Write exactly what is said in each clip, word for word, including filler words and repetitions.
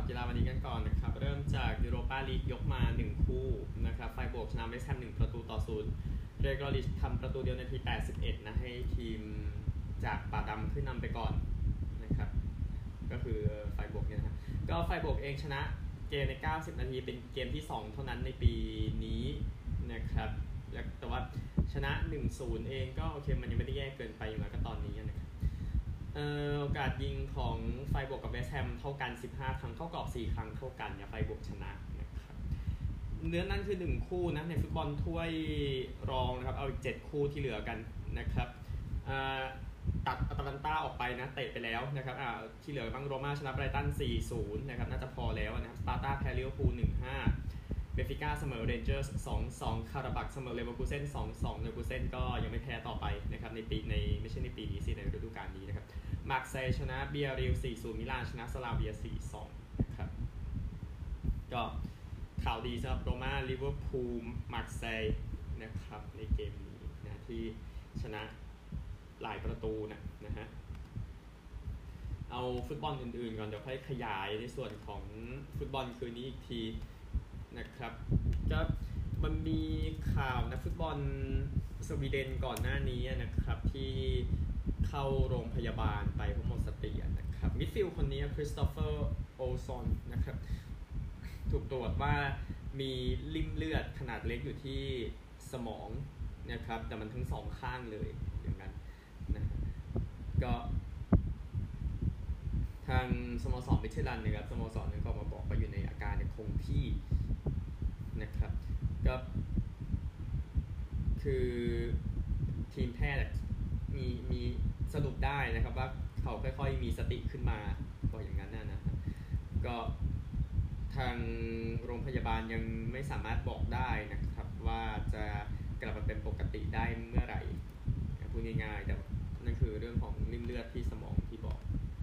กีฬาวันนี้กันก่อนนะครับเริ่มจากยูโรปาลีกยกมาหนึ่งคู่นะครับไฟบวกชนะเวสต์แฮมหนึ่งประตูต่อศูนย์เรกอริชทำประตูเดียวในนาทีแปดสิบเอ็ดนะให้ทีมจากป่าดำขึ้นนำไปก่อนนะครับก็คือไฟบวกเนี่ยนะก็ไฟบวกเองชนะเกมในเก้าสิบนาทีเป็นเกมที่สองเท่านั้นในปีนี้นะครับแต่ว่าชนะ หนึ่งศูนย์ เองก็โอเคมันยังไม่ได้แย่เกินไปอย่างไรก็ตอนนี้นะครับโอกาสยิงของไฟบวกกับเวสต์แฮมเท่ากันสิบห้าครั้งเข้ากรอบสี่ครั้งเท่ากันเนี่ยไฟบวกชนะนะครับเนื้อนั่นคือหนึ่งคู่นะในฟุตบอลถ้วยรองนะครับเอาอีกเจ็ดคู่ที่เหลือกันนะครับตัดอัตแลนตาออกไปนะเตะไปแล้วนะครับที่เหลือบ้างโรม่าชนะไบรตัน สี่ศูนย์ นะครับน่าจะพอแล้วนะครับสปาร์ตาแพ้ลิเวอร์พูล หนึ่งห้า เบนฟิก้าเสมอเรนเจอร์ส สองสอง คาราบักเสมอเลเวอร์คูเซ่น สองสอง เลเวอร์คูเซ่นก็ยังไม่แพ้ต่อไปนะครับในปีในไม่ใช่ในปีนี้สิในฤดูกาลนี้นะครับมาร์เซย์ชนะเบียริล สี่ศูนย์ มิลานชนะสลาเวีย สี่สอง นะครับก็ข่าวดีสำหรับโรม่าลิเวอร์พูลมาร์เซย์นะครับในเกมนี้นะที่ชนะหลายประตูนะนะฮะเอาฟุตบอลอื่นๆก่อนเดี๋ยวค่อยขยายในส่วนของฟุตบอลคืนนี้อีกทีนะครับก็มันมีข่าวนักฟุตบอลสวีเดนก่อนหน้านี้นะครับที่เข้าโรงพยาบาลไปเพราะหมดสตินะครับมิดฟิลด์คนนี้คริสโตเฟอร์โอซอนนะครับถูกตรวจว่ามีริ่มเลือดขนาดเล็กอยู่ที่สมองนะครับแต่มันทั้งสองข้างเลยอย่างนั้นนะก็ทางสโมสรมิเชลันนะครับสโมสรนึงก็มาบอกว่าอยู่ในอาการคงที่นะครับก็คือทีมแพทย์มีมีสรุปได้นะครับว่าเขาค่อยๆมีสติขึ้นมาก็อย่างนั้นนะนะก็ทางโรงพยาบาลยังไม่สามารถบอกได้นะครับว่าจะกลับมาเป็นปกติได้เมื่อไหร่พูดง่ายๆแต่นั่นคือเรื่องของริ่มเลือดที่สมองที่บอก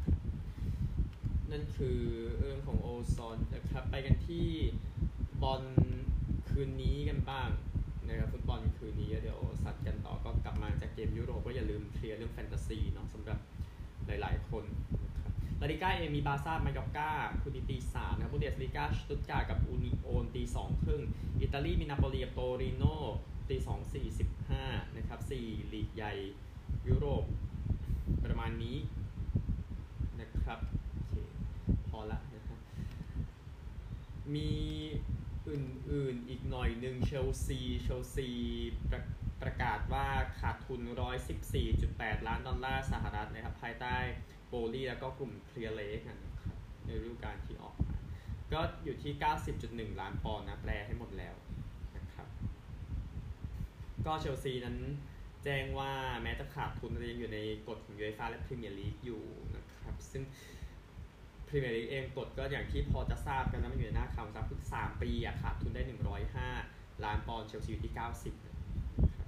นั่นคือเรื่องของโอซอนนะครับไปกันที่บอลคืนนี้กันบ้างนะครับฟุตบอลคืนนี้เดี๋ยวสัตว์กันต่อก็กลับมาจากเกมยุโรปก็อย่าลืมเคลียร์เรื่องแฟนตาซีเนาะสำหรับหลายๆคนนะครับลาลิก้าเอมีบาซ่ามายอร์ก้าคูนิตีสามนะครับบูเดสลีกาสตุตการ์กับอูนิโอนตีสองครึ่งอิตาลีมีนาโปลีกับโตริโนตีสองสี่สิบห้านะครับสี่ลีกใหญ่ยุโรปประมาณนี้นะครับโอเคพอละนะครับมีอื่นๆอีกหน่อยหนึ่งเชลซีเชลซีประประกาศว่าขาดทุน หนึ่งร้อยสิบสี่จุดแปด ล้านดอลลาร์สหรัฐนะครับภายใต้โบลี่แล้วก็กลุ่มเคลียร์เลกนะครับในฤดูกาลที่ออกมาก็อยู่ที่ เก้าสิบจุดหนึ่ง ล้านปอนด์นะแปลให้หมดแล้วนะครับก็เชลซีนั้นแจ้งว่าแม้จะขาดทุนแต่ยังอยู่ในกฎของยูเอฟ่าและพรีเมียร์ลีกอยู่นะครับซึ่งพรีเมียร์ลีกเองกฎก็อย่างที่พอจะทราบกันนะมันอยู่ในหน้าข่าวครับคือสามปีอ่ะขาดทุนได้หนึ่งร้อยห้าล้านปอนด์เชลซีอยู่ที่เก้าสิบนะครับ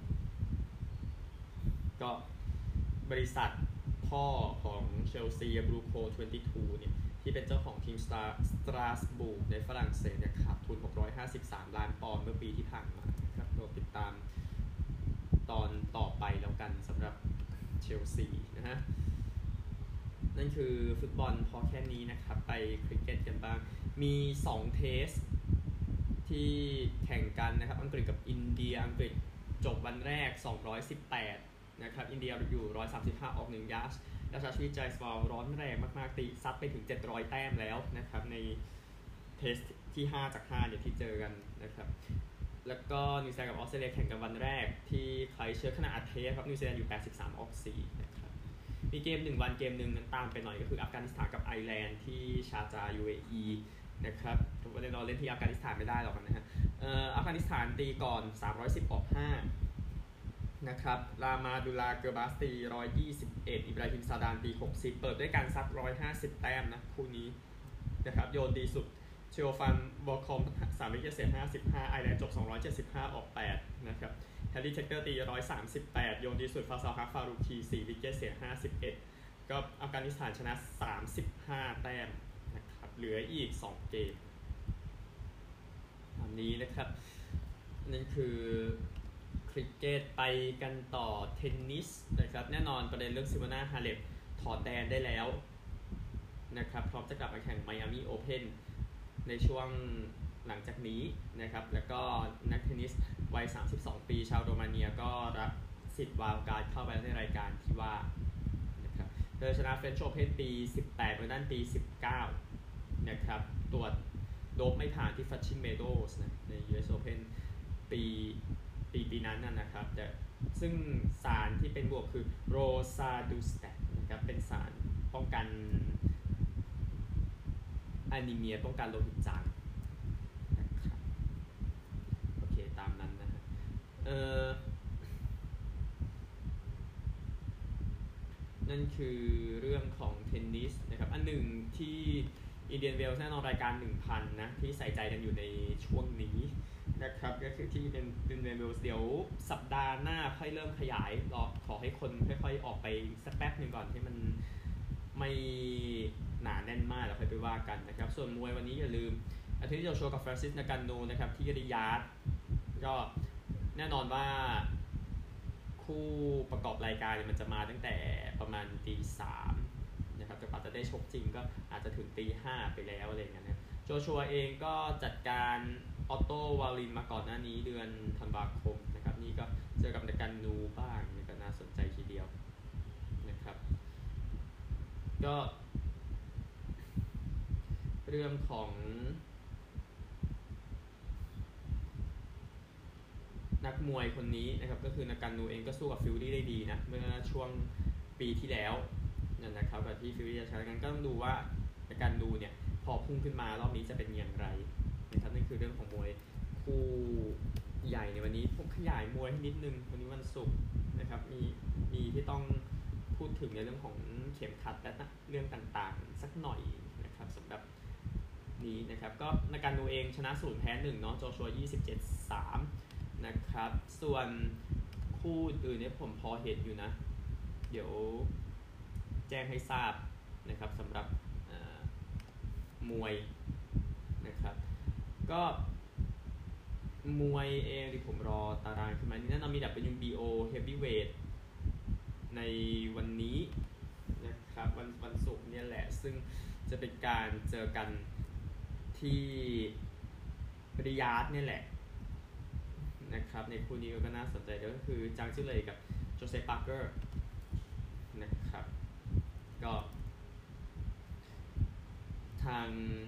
ก็บริษัทพ่อของเชลซีบรูโคยี่สิบสองเนี่ยที่เป็นเจ้าของทีมสตาร์สตราสบูร์ในฝรั่งเศสเนี่ยขาดทุนหกร้อยห้าสิบสามล้านปอนด์เมื่อปีที่ผ่านมาครับโปรดติดตามตอนต่อไปแล้วกันสำหรับเชลซีนะฮะนั่นคือฟุตบอลพอแค่นี้นะครับไปคริกเก็ตกันบ้างมีสองเทสที่แข่งกันนะครับอังกฤษกับอินเดียอังกฤษจบวันแรกสองร้อยสิบแปดนะครับอินเดียอยู่หนึ่งร้อยสามสิบห้าออกหนึ่งยาร์ดราชาชีวิตใจสวอลร้อนแรงมากๆตีซัดไปถึงเจ็ดร้อยแต้มแล้วนะครับในเทสที่ห้าจากห้าเนี่ยที่เจอกันนะครับแล้วก็นิวซีแลนด์กับออสเตรเลียแข่งกันวันแรกที่ใครเชื่อขนาดอัดเทสครับนิวซีแลนด์อยู่แปดสิบสามออกสี่นะครับมีเกมหนึ่งวันเกมหนึ่งนั้นตามไปหน่อยก็คืออัฟกานิสถานกับไอร์แลนด์ที่ชาร์จา ยู เอ อี นะครับทุกวันนี้เราเล่นที่อัฟกานิสถานไม่ได้หรอกนะฮะเอ่ออัฟกานิสถานตีก่อนสามร้อยสิบออกห้านะครับรามาดูลาเกอร์บาสตีหนึ่งร้อยยี่สิบเอ็ดอิบราฮิมซาดานตีหกสิบเปิดด้วยการซัดหนึ่งร้อยห้าสิบแต้มนะคู่นี้นะครับโยนดีสุดเชลฟันบอลคอมสามวิกเกตเสียห้าสิบห้าไอร์แลนด์จบสองร้อยเจ็ดสิบห้าออกแปดนะครับแฮร์รี่เทคเกอร์ตีหนึ่งร้อยสามสิบแปดโยนดีสุดฟาซาลฮักฟารูคีสี่วิกเกตเสียห้าสิบเอ็ดก็อัฟกานิสถานชนะสามสิบห้าแต้มนะครับเหลืออีกสองเกมอันนี้นะครับนั่นคือคริกเก็ตไปกันต่อเทนนิสนะครับแน่นอนประเด็นเรื่องซิโมนาฮาเลปถอดแดนได้แล้วนะครับพร้อมจะกลับมาแข่ง Miami Open ในช่วงหลังจากนี้นะครับแล้วก็นักเทนนิสวัยสามสิบสองปีชาวโรมาเนียก็รับสิทธิ์วาลการ์ดเข้าไปในรายการที่ว่านะครับเธอชนะ French Open ปีสิบแปดเมื่อด้านปีสิบเก้านะครับตรวจโดปไม่ผ่านที่ Flushing Meadows นะใน ยู เอส Open ปีปีปีนั้นนะครับแต่ซึ่งสารที่เป็นบวกคือ Rosuvastatin นะครับเป็นสารป้องกันอนีเมียป้องกันโลหิตจางนะครับโอเคตามนั้นนะฮะเอ่อนั่นคือเรื่องของเทนนิสนะครับอันหนึ่งที่อินเดียนเวลส์แน่นอนรายการ หนึ่งพัน นะที่ใส่ใจกันอยู่ในช่วงนี้นะครับก็คือที่เป็นอินเดียนเวลส์เดี๋ยวสัปดาห์หน้าค่อยเริ่มขยายรอขอให้คนค่อยๆออกไปสักแป๊บนึงก่อนให้มันไม่หนาแน่นมากแล้วค่อยไปว่ากันนะครับส่วนมวยวันนี้อย่าลืมอาทิตย์โจโชกับฟรานซิส นากันโนนะครับที่ริยาดก็แน่นอนว่าคู่ประกอบรายการมันจะมาตั้งแต่ประมาณตีสามนะครับแต่กว่าจะได้ชกจริงก็อาจจะถึงตีห้าไปแล้วอะไรอย่างเงี้ยนะโจชัวเองก็จัดการออตโต้วาลินมาก่อนหน้านี้เดือนธันวาคมนะครับนี่ก็เจอกับนากันโนบ้างนี่ก็น่าสนใจทีเดียวนะครับก็เรื่องของนักมวยคนนี้นะครับก็คือนากันนูเองก็สู้กับฟิลลี่ได้ดีนะเมื่อช่วงปีที่แล้วนั่นนะครับกับที่ฟิลลี่จะใช้กันก็ต้องดูว่านากันนูเนี่ยพอพุ่งขึ้นมารอบนี้จะเป็นอย่างไรนะครับนั่นคือเรื่องของมวยคู่ใหญ่ในวันนี้ผมขยายมวยให้นิดนึงวันนี้วันศุกร์นะครับมีมีที่ต้องพูดถึงในเรื่องของเข็มขัดและเรื่องต่างๆสักหน่อยนะครับสำหรับนี้นะครับก็นากันนูเองชนะศูนย์แพ้หนึ่งเนาะโจชัวยี่สิบเจ็ด สามนะครับส่วนคู่อื่นเนี่ยผมพอเห็นอยู่นะเดี๋ยวแจ้งให้ทราบนะครับสำหรับมวยนะครับก็มวยเองที่ผมรอตารางขึ้นมานี่แน่นอนมี ดับเบิลยู บี โอ Heavyweight ในวันนี้นะครับวันวันศุกร์เนี่ยแหละซึ่งจะเป็นการเจอกันที่ริยาดเนี่ยแหละนะครับในคู่นี้ก็น่าสนใจก็คือจางจิ้วเลยกับโจเซฟ ปาร์เกอร์นะครับก็ทาง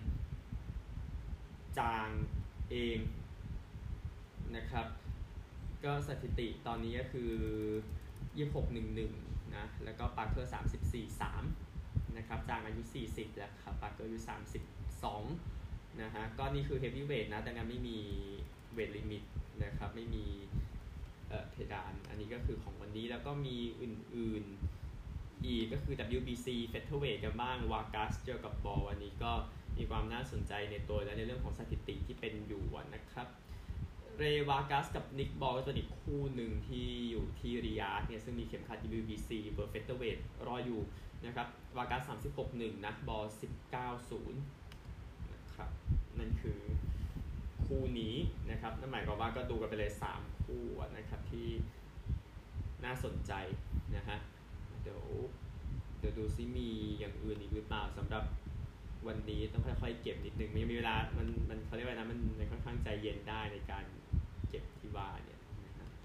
จางเองนะครับก็สถิติตอนนี้ก็คือยี่สิบหก หนึ่ง หนึ่งนะแล้วก็ปาร์เกอร์สามสิบสี่ สามนะครับจางอายุสี่สิบแล้วครับปาร์เกอร์อายุสามสิบสองนะฮะก็นี่คือเฮฟวี่เวทนะดังนั้นไม่มีเวทลิมิตนะครับไม่มีเอ่อเพดานอันนี้ก็คือของวันนี้แล้วก็มีอื่นๆอีกก็คือ ดับเบิลยู บี ซี Featherweight กันบ้างวากัสเจอกับบอลวันนี้ก็มีความน่าสนใจในตัวและในเรื่องของสถิติที่เป็นอยู่นะครับเรวากัสกับนิกบอลก็เป็นอีกคู่หนึ่งที่อยู่ที่ริยาดเนี่ยซึ่งมีเข็มขัด ดับเบิลยู บี ซี เบอร์ Featherweight รออยู่นะครับวากัสสามสิบหก หนึ่งนะบอลสิบเก้า ศูนย์นะครับนั่นคือคู่นี้นะครับนั่นหมายความว่าก็ดูกันไปเลยสามคู่นะครับที่น่าสนใจนะฮะเดี๋ยวเดี๋ยวดูซิมีอย่างอื่นอีกหรือเปล่าสำหรับวันนี้ต้องค่อยๆเก็บนิดนึงมีมีเวลามันมันเขาเรียกว่านะมันมันค่อนข้างใจเย็นได้ในการเก็บที่ว่าเนี่ยนะฮะ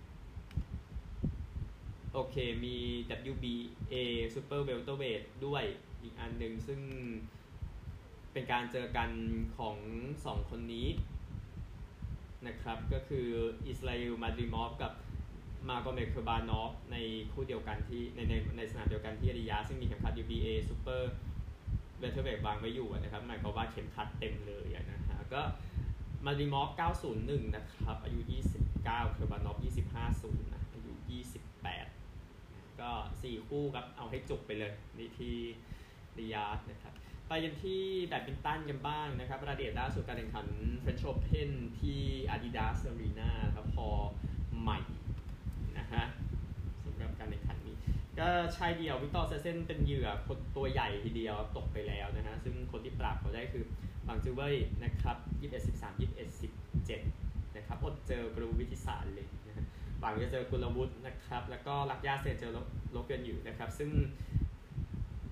โอเคมี ดับเบิลยู บี เอ Super Welterweight ด้วยอีกอันหนึ่งซึ่งเป็นการเจอกันของสองคนนี้นะครับก็คืออิสราเอลมาดริมอฟกับมาโกเมด เคอร์บานอฟในคู่เดียวกันที่ในในในสนามเดียวกันที่ริยาดซึ่งมีเข็มขัด ดับเบิลยู บี เอ Super Welterweight วางไว้อยู่นะครับหมายความว่าเข็มขัดเต็มเลยนะฮะก็มาดริมอฟเก้าศูนย์หนึ่งนะครับอายุยี่สิบเก้าเคอร์บานอฟยี่สิบห้าศูนย์นะอายุยี่สิบแปดก็สี่คู่ครับเอาให้จุกไปเลยนี่ที่ริยาดนะครับไปกันที่แบดมินตันกันบ้างนะครับรายละเอียดล่าสุดการแข่งขัน French Open ที่ Adidas Arena ครับพอใหม่นะฮะสำหรับการแข่งขันนี้ก็ชายเดี่ยววิกตอร์เซเซนเป็นเหยื่อคนตัวใหญ่ทีเดียวตกไปแล้วนะฮะซึ่งคนที่ปราบเขาได้คือบังจูเว่ยนะครับยี่สิบเอ็ด สิบสาม ยี่สิบเอ็ด สิบเจ็ดนะครับอดเจอกรูวิทิสารเลยนะฮะหวังจะเจอกุลวุฒินะครับแล้วก็ลักย่าเซนเจอโลเปียนอยู่นะครับซึ่ง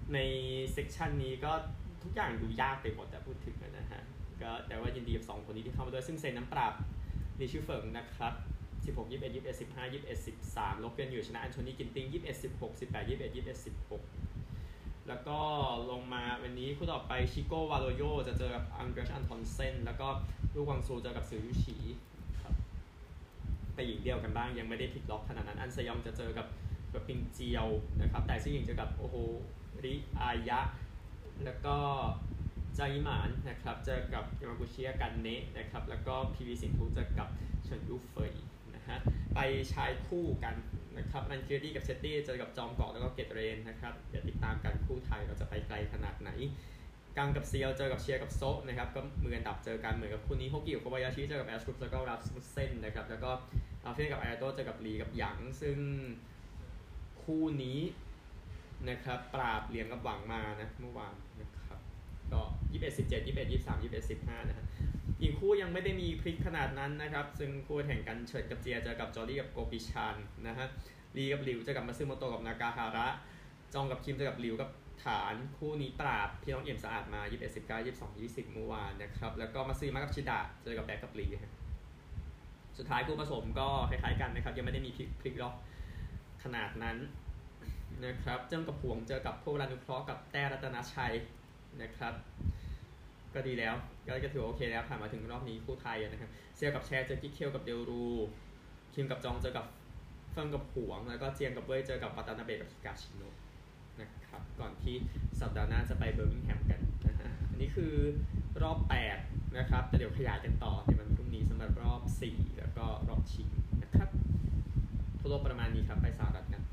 ในเซกชันนี้ก็ทุกอย่างดูยากไปหมดแต่พูดถึงนะฮะก็แต่ว่ายินดีกับสองคนนี้ที่เข้ามาด้วยซึ่งเซนน้ำปราบลีชื่อเฟิงนะครับสิบหก ยี่สิบเอ็ด ยี่สิบเอ็ด สิบห้า ยี่สิบเอ็ด สิบสามลบกันอยู่ชนะอันโทนีกินติงยี่สิบเอ็ด สิบหก สิบแปด ยี่สิบเอ็ด ยี่สิบเอ็ด สิบหกแล้วก็ลงมาวันนี้คู่ต่อไปชิโก้วาโลโยจะเจอกับอังเกรชอันทอนเซนแล้วก็ลูกวังซูเจอกับซือยุชีครับไปหญิงเดียวกันบ้างยังไม่ได้พลิกล็อกขนาดนั้นอันซยองจะเจอกับกับปิงเจียวนะครับแต่ซิ่งหญิงเจอกับโอโฮริอายะแล้วก็จางอิหมานนะครับเจอกับยามากุชิกันเนะนะครับแล้วก็พีวีสินทุเจอกับเฉินยูเฟยนะฮะไปชายคู่กันนะครับรันเคียรี่กับเชตตี้เจอกับจอมเกาะแล้วก็เกตเรนนะครับเดี๋ยวติดตามกันคู่ไทยเราจะไปไกลขนาดไหนกังกับเซียวเจอกับเชียร์กับโซะนะครับก็มืออันดับเจอกันเหมือนกับคู่นี้โฮกิกับโคบายาชิเจอกับแอสกรุ๊ปแล้วก็รับเส้นนะครับแล้วก็อาเฟียกับไอโตเจอกับลีกับหยางซึ่งคู่นี้นะครับปราบเหลียงกับหวังมานะเมื่อวานนะครับก็ยี่สิบเอ็ด สิบเจ็ด ยี่สิบเอ็ด ยี่สิบสาม ยี่สิบเอ็ด สิบห้านะฮะอีกคู่ยังไม่ได้มีพลิกขนาดนั้นนะครับซึ่งคู่แข่งกันเฉิดกับเจียเจอกับจอร์ดี้กับโกปิชานนะฮะลีกับหลิวเจอกับมาซึโมโตะกับนากาฮาระจองกับคิมเจอกับหลิวกับฐานคู่นี้ปราบพี่น้องเอี่ยมสะอาดมายี่สิบเอ็ด สิบเก้า ยี่สิบสอง ยี่สิบเมื่อวานนะครับแล้วก็มาซึมากับชิดะเจอกับแบ็คกับลีสุดท้ายคู่ผสมก็คล้ายๆกันนะครับยังไม่ได้มีพลิกล็อกขนาดนั้นนะครับเจ้ากับผวงเจอกับพวกรานุเคราะห์กับแต้รัตนชัยนะครับก็ดีแล้วก็ถือโอเคแล้วผ่านมาถึงรอบนี้คู่ไทยนะครับเซียวกับแชร์เจอกิ๊กเคียวกับเดลรูคิมกับจองเจอกับเฟิงกับผวงแล้วก็เจียงกับเว่ยเจอกับวัตานาเบะกับฮิกาชิโนะนะครับก่อนที่สัปดาห์หน้าจะไปเบอร์มิงแฮมกันนะฮะอันนี้คือรอบแปดนะครับแต่เดี๋ยวขยายกันต่อในวันพรุ่งนี้สำหรับรอบสี่แล้วก็รอบชิงนะครับทั่วโลกประมาณนี้ครับไปสหรัฐกัน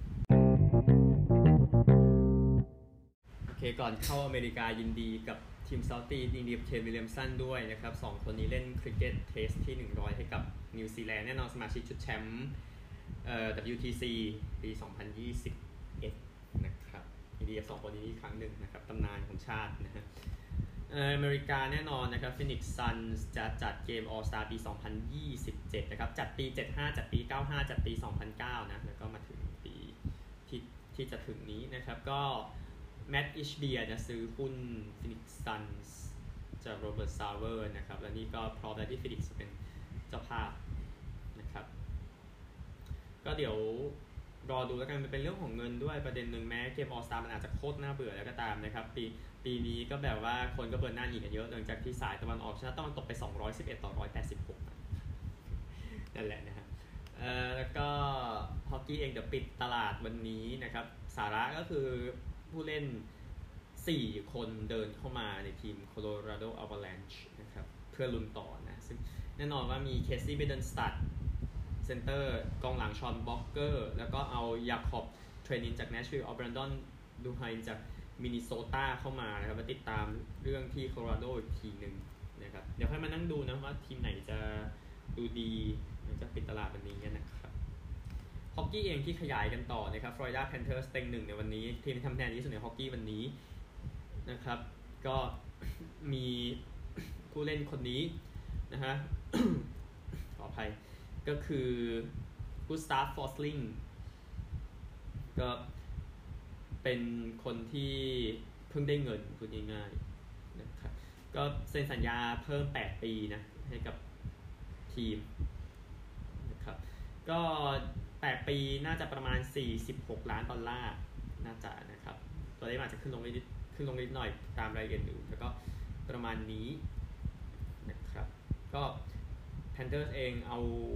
โอเคก่อนเข้าอเมริกายินดีกับทีมเซาท์ตียินดีกับเคนวิลเลียมสันด้วยนะครับสองคนนี้เล่นคริกเก็ตเทสที่หนึ่งร้อยให้กับนิวซีแลนด์แน่นอนสมาชิกชุดแชมป์เอ่อ ดับเบิลยู ที ซี ปีสองพันยี่สิบเอ็ดนะครับยินดีกับสองคนนี้อีกครั้งหนึ่งนะครับตำนานของชาตินะฮะอเมริกาแน่นอนนะครับฟินิกซ์ซันส์จะจัดเกม All Star ปีสองพันยี่สิบเจ็ดนะครับจัดปีเจ็ดสิบห้าจัดปีเก้าสิบห้าจัดปีสองพันเก้านะแล้วก็มาถึงปีที่ที่จะถึงนี้นะครับก็แมตต์อิชเบียร์จะซื้อหุ้นฟินิกซ์ซันส์จากโรเบิร์ตซาวเวอร์นะครับและนี่ก็พร้อมแล้วที่ฟินิกซ์จะเป็นเจ้าภาพนะครับก็เดี๋ยวรอดูแล้วกันมันเป็นเรื่องของเงินด้วยประเด็นหนึ่งแม้เกม All Star มันอาจจะโคตรน่าเบื่อแล้วก็ตามนะครับปีปีนี้ก็แบบว่าคนก็เบิร์นหน้าหนีกันเยอะหลังจากที่สายตะวันออกชนะตะวันตกไปสองร้อยสิบเอ็ดต่อหนึ่งร้อยแปดสิบหกนั่นแหละนะฮะเอ่อแล้วก็ฮอกกี้เองเดี๋ยวปิดตลาดวันนี้นะครับสาระก็คือผู้เล่นสี่คนเดินเข้ามาในทีม Colorado Avalanche นะครับเพื่อลุ้นต่อนะซึ่งแน่นอนว่ามีเคซี่เบเดนสตัดเซนเตอร์กองหลังชอนบ็อกเกอร์แล้วก็เอายาคอบเทรนินจากแนชวิลล์เอาแบรนดอนดูไฮน์จากมินนิโซตาเข้ามานะครับมาติดตามเรื่องที่โคโลราโดอีกทีหนึ่งนะครับเดี๋ยวค่อยมานั่งดูนะว่าทีมไหนจะดูดีจะปิดตลาดวันนี้นะครับฮอกกี้เองที่ขยายกันต่อนะครับฟลอริดาแพนเทอร์สเต็งหนึ่งในวันนี้ทีมที่ทำแทนที่สุดในฮอกกี้วันนี้นะครับก็มีผู้เล่นคนนี้นะฮะ ขออภัยก็คือกูสตาฟฟอสลิงก็เป็นคนที่เพิ่งได้เงินพูดง่ายๆนะครับก็เซ็นสัญญาเพิ่มแปดปีนะให้กับทีมนะครับก็แปดปีน่าจะประมาณสี่สิบหกล้านดอลลาร์น่าจะนะครับตัวเลขอาจจะขึ้นลงนิดขึ้นลงนิดหน่อยตามรายละเอียดอยู่แล้วก็ประมาณนี้นะครับก็แพนเทอร์สเองเอา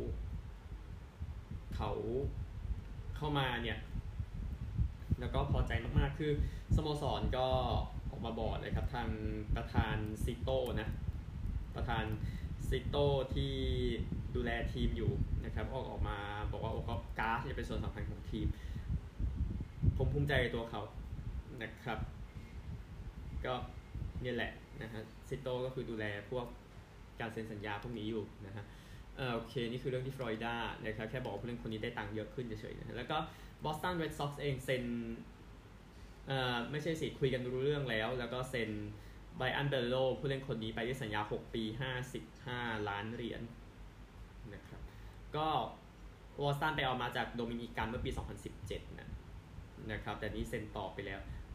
เขาเข้ามาเนี่ยแล้วก็พอใจมากๆคือสโมสรก็ออกมาบอกเลยครับทางประธานซิโต้นะประธานซิโต้ที่ดูแลทีมอยู่นะครับออกออกมาบอกว่าโอ้เขาการ์ดจะเป็นส่วนสำคัญของทีมผมภูมิใจในตัวเขานะครับก็นี่แหละนะฮะซิโต้ก็คือดูแลพวกการเซ็นสัญญาพวกนี้อยู่นะฮะเออโอเคนี่คือเรื่องที่ฟลอริดานะครับแค่บอกว่าผู้เล่นคนนี้ได้ตังค์เยอะขึ้นเฉยๆนะแล้วก็บอสตันเรดซ็อกซ์เองเซ็นเอ่อไม่ใช่สิคุยกันรู้เรื่องแล้วแล้วก็เซ็นไบรอันเบลโลผู้เล่นคนนี้ไปด้วยสัญญาหกปีห้าสิบห้าล้านเหรียญนะครับก็บอสตันไปเอามาจากโดมินิกันเมื่อปีสองพันสิบเจ็ดนะนะครับแต่นี้เซ็นต่อไปแล้ว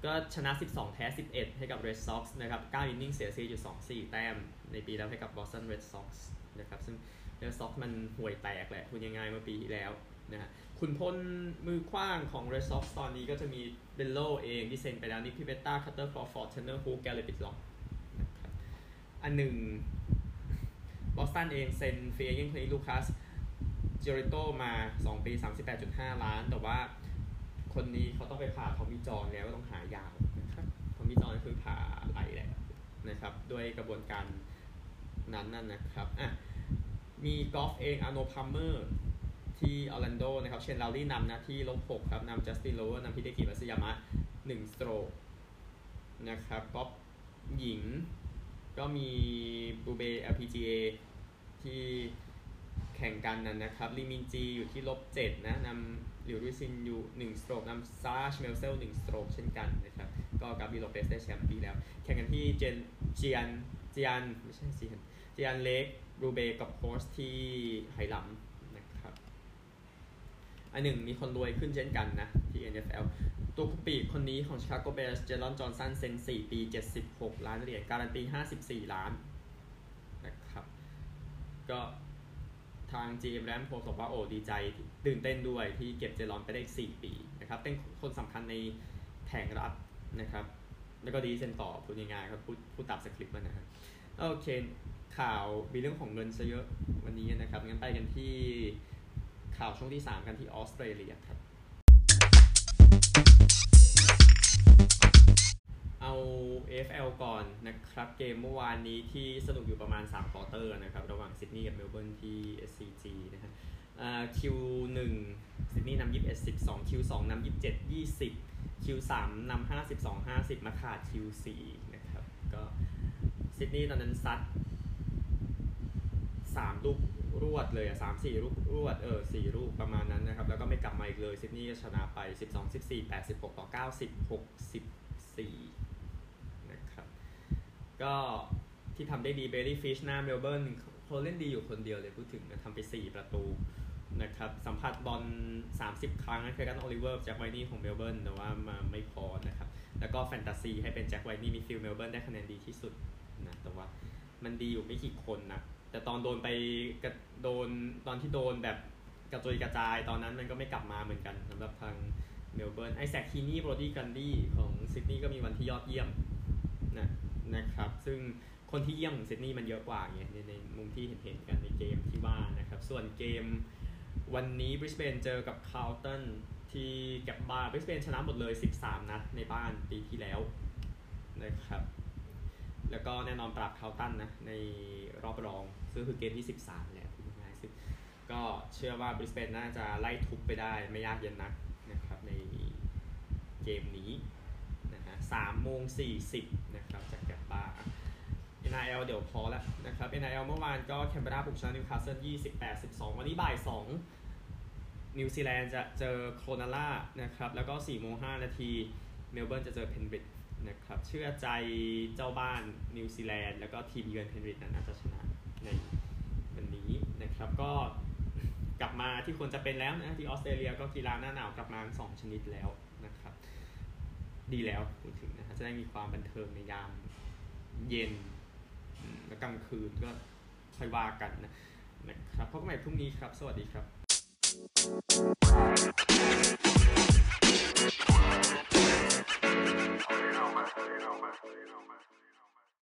ก็ชนะสิบสองแพ้สิบเอ็ดให้กับ Red Sox นะครับเก้าอินนิ่งเสีย สี่จุดสองสี่ แต้มในปีแล้วให้กับ Boston Red Sox นะครับซึ่ง Red Sox มันห่วยแตกแหละพูดง่ายๆเมื่อปีที่แล้วนะฮะขุนพลมือขว้างของ Red Sox ตอนนี้ก็จะมีเบลโลเองที่เซ็นไปแล้วนิกพิเบตต้าคัตเตอร์คลอฟอร์ดเทนเนอร์ฮูกแกลเลปิดล็อกนะครับอันหนึ่งบอสตันเองเซ็นฟรีเอเจนต์คนนี้ลูคัสเจอริโตมาสองปี สามสิบแปดจุดห้า ล้านแต่ว่าคนนี้เขาต้องไปผ่าทอมมี่จอห์นแล้วก็ต้องหายาวนะครับทอมมี่จอห์นคือผ่าไหล่แหละนะครับด้วยกระบวนการนั้นนั่นนะครับอ่ะมีกอล์ฟเองอาร์โนพัมเมอร์ที่ออร์แลนโดนะครับเชนลาวรี่นำนะที่ลบหกครับนำจัสตินโรเวอร์นำฮิเดกิมัตสึยามะหนึ่งสโตรกนะครับกอล์ฟหญิงก็มีบูเบ แอล พี จี เอ ที่แข่งกันนั้นนะครับลิมินจีอยู่ที่ลบเจ็ดนะนำหลิวรุยซินอยู่หนึ่งสโตรกนำซาชเมลเซลหนึ่งสโตรกเช่นกันนะครับก็กาบิโลเปสได้แชมป์ปีแล้วแข่งกันที่เจนเจียนเจียนไม่ใช่เจียนเจียนเล็กรูเบกับโพสที่ไหหลำนะครับอันหนึ่งมีคนรวยขึ้นเช่นกันนะที่ เอ็น เอฟ แอล ตัวคุปีคนนี้ของชิคาโกแบร์สเจรอนจอห์นสันเซ็นสี่ปีเจ็ดสิบหกล้านเหรียญการันตีห้าสิบสี่ล้านนะครับก็ทาง จี เอ็ม แรมโพสบอกว่าโอ้ดีใจตื่นเต้นด้วยที่เก็บเจรอนไปได้สี่ปีนะครับเป็นคนสำคัญในแผงรับนะครับแล้วก็ดีเซนต่อพูดง่ายๆครับพูดพูดตามสคริปต์มันนะครับโอเคข่าวมีเรื่องของเงินซะเยอะวันนี้นะครับงั้นไปกันที่ข่าวช่วงที่สามกันที่ออสเตรเลียครับเอา เอ เอฟ แอล ก่อนนะครับเกมเมื่อวานนี้ที่สนุกอยู่ประมาณสามควอเตอร์นะครับระหว่างซิดนีย์กับเมลเบิร์นที่ เอส ซี จี นะฮะอ่า คิว หนึ่ง ซิดนีย์นำยี่สิบเอ็ด สิบสอง คิว สอง นำยี่สิบเจ็ด ยี่สิบ คิว สาม นำห้าสิบสอง ห้าสิบมาขาด คิว สี่ นะครับก็ซิดนีย์ตอนนั้นซัดสามลูกรวดเลยอ่ะ สาม สี่ ลูกรวดเออสี่ลูกประมาณนั้นนะครับแล้วก็ไม่กลับมาอีกเลยซิดนีย์ชนะไปสิบสอง สิบสี่ แปดสิบหกต่อเก้าสิบหก สิบสี่นะครับก็ที่ทำได้ดีเบลลี่ฟิชหน้าเมลเบิร์นเขาเล่นดีอยู่คนเดียวเลยพูดถึงนะทำไปสี่ประตูนะครับสัมผัสบอลสามสิบครั้งนะเคยกันโอลิเวอร์แจ็คไวนี่ของเมลเบิร์นแต่ว่ามาไม่พอนะครับแล้วก็แฟนตาซีให้เป็นแจ็คไวนี่มิดฟิลด์เมลเบิร์นได้คะแนนดีที่สุดนะแต่ว่ามันดีอยู่ไม่กี่คนนะแต่ตอนโดนไปโดนตอนที่โดนแบบกระจุยกระจายตอนนั้นมันก็ไม่กลับมาเหมือนกันสำหรับทางเมลเบิร์นไอแซคคีนี่โบรดี้กันดี้ของซิดนีย์ก็มีวันที่ยอดเยี่ยมนะนะครับซึ่งคนที่เยี่ยมของซิดนีย์มันเยอะกว่าไงในในมุมที่เห็นเห็นกันในเกมที่ว่านะครับส่วนเกมวันนี้บริสเบนเจอกับคาร์ลตันที่แก็บบาร์บริสเบนชนะหมดเลยสิบสามนัดในบ้านปีที่แล้วนะครับแล้วก็แน่นอนปราบคาร์ลตันนะในรอบรองซึ่งคือเกมที่สิบสามแล้วง่ายๆซึ่งก็เชื่อว่าบริสเบนน่าจะไล่ทุบไปได้ไม่ยากเย็นนักนะครับในเกมนี้นะฮะสามโมงสี่สิบนะครับจากแก็บบาร์ เอ็น อาร์ แอล เดี๋ยวพอแล้วนะครับ เอ็น อาร์ แอล เมื่อวานก็แคนเบราบุกชนะนิวคาสเซิลยี่สิบแปด สิบสองวันนี้บ่ายสองนิวซีแลนด์จะเจอโคนาล่านะครับแล้วก็สี่โมงห้านาทีเมลเบิร์นจะเจอเพนบริดจ์นะครับเชื่อใจเจ้าบ้านนิวซีแลนด์แล้วก็ทีมเยือนเพนบริดจ์น่าจะชนะในวันนี้นะครับก็กลับมาที่ควรจะเป็นแล้วนะที่ออสเตรเลียก็กีฬาหน้าหนาวกลับมาสองชนิดแล้วนะครับดีแล้วพูดถึงนะฮะจะได้มีความบันเทิงในยามเย็นแล้วกลางคืนก็ค่อยว่ากันนะนะครับพบกันใหม่พรุ่งนี้ครับสวัสดีครับ